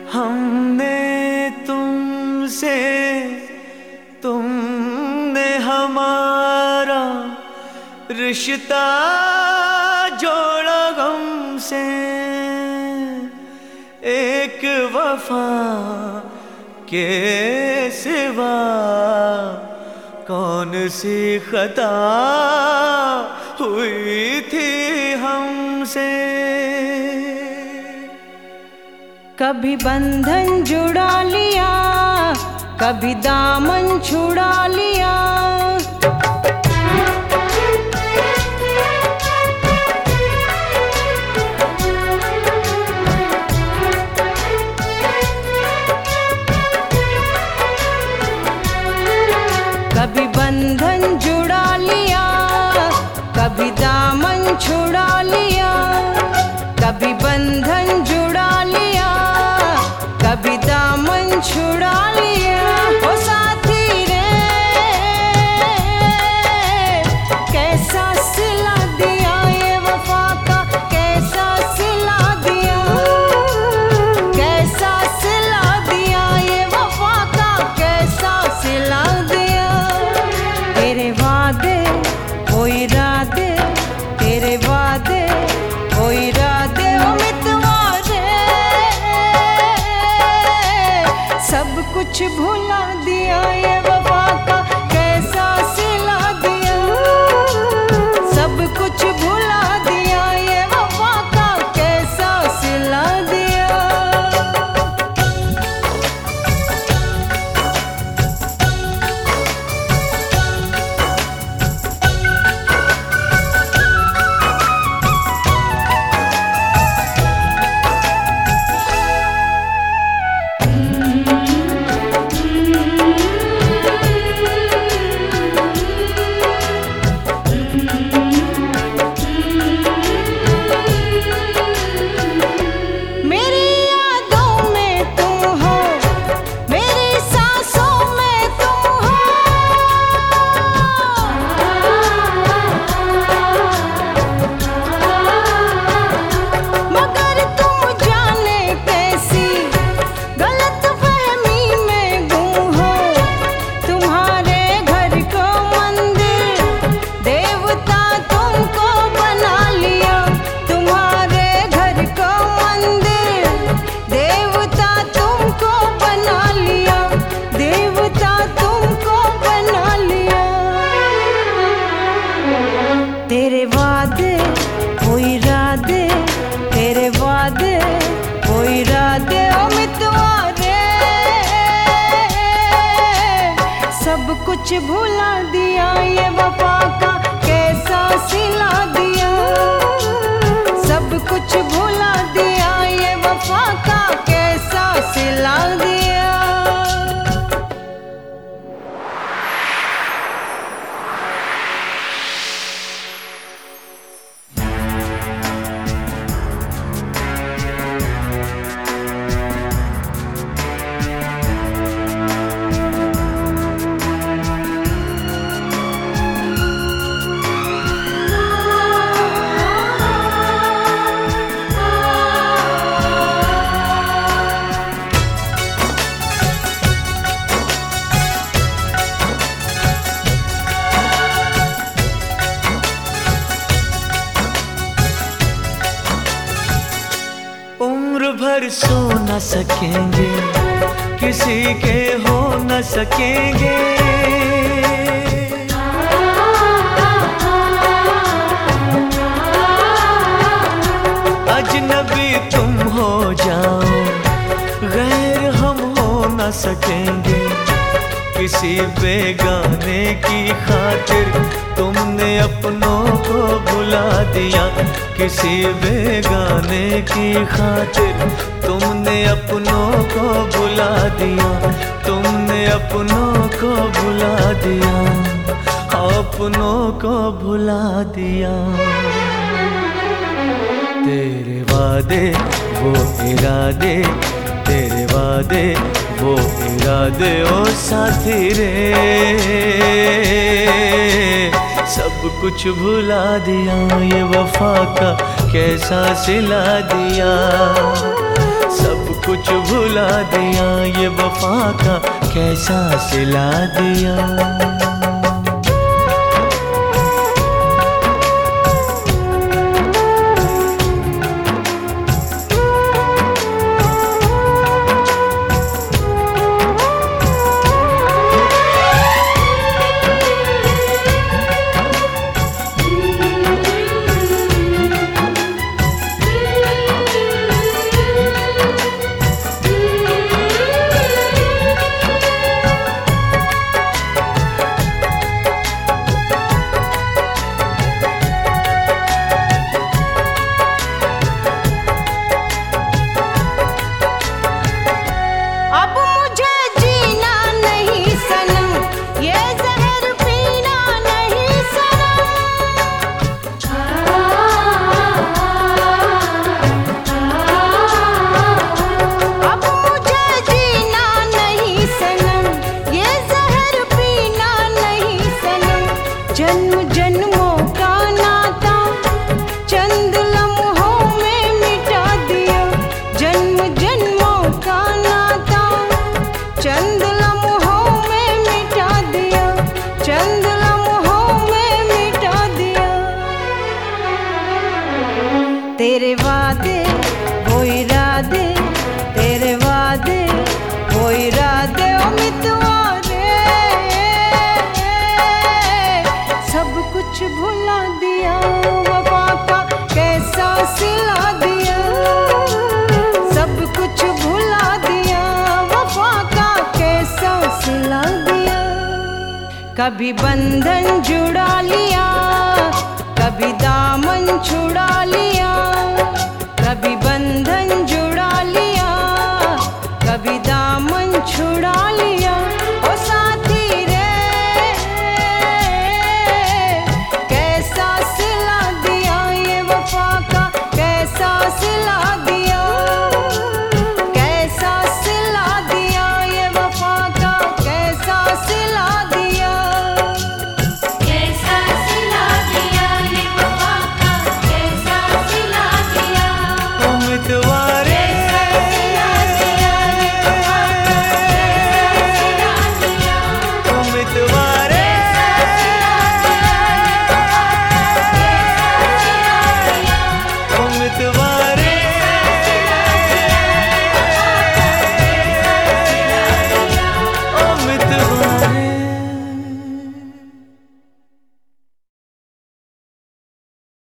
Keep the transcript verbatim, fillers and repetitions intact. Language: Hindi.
हमने तुमसे, तुमने हमारा रिश्ता जोड़ा गम से। एक वफा के सिवा कौन सी खता हुई थी हमसे। कभी बंधन जुड़ा लिया, कभी दामन छुड़ा लिया। कभी बंधन जुड़ा लिया, कभी दामन छुड़ा लिया। कभी बंधन जुड़ा लिया, कभी दामन छुड़ा लिया। ओ साथी रे कैसा सिला दिया ये वफा का, कैसा सिला दिया, कैसा सिला दिया ये वफा का, कैसा सिला दिया। तेरे वादे वो इरादे, तेरे वादे वो इरादे, ओ मितवा सब कुछ भुला दिया ये वफा का, कैसा सिला दिया। सब कुछ भुला दिया ये वफा का, कैसा सिला दिया। तेरे वादे वो इरादे, तेरे वादे वो इरादे, ओ मितवा रे सब कुछ भुला दिया ये वफा का, कैसा सिला दिया। सब कुछ भुला दिया ये वफा का, कैसा सिला दिया। उम्र भर सो न सकेंगे, किसी के हो न सकेंगे। अजनबी तुम हो जाओ, गैर हम हो न सकेंगे। किसी बेगाने की खातिर तुमने अपनों को भुला दिया। किसी बेगाने की खातिर तुमने अपनों को भुला दिया। तुमने अपनों को भुला दिया, अपनों को भुला दिया। तेरे वादे वो इरादे, तेरे वादे वो इरादे, ओ साथी रे सब कुछ भुला दिया ये वफा का, कैसा सिला दिया। सब कुछ भुला वफा का कैसा सिला दिया। जन्म जन्मों का नाता चंद लम्हों में मिटा दिया। जन्म जन्मों का नाता चंद लम्हों में मिटा दिया। चंद लम्हों में मिटा दिया। तेरे वादे वो इरादे, तेरे वादे वो इरादे ओ मितवा सब कुछ भुला दिया। वफा का कैसा सिला दिया। सब कुछ भुला दिया। वफा का कैसा सिला दिया। कभी बंधन जुड़ा लिया, कभी दामन छुड़ा लिया। कभी बंधन जुड़ा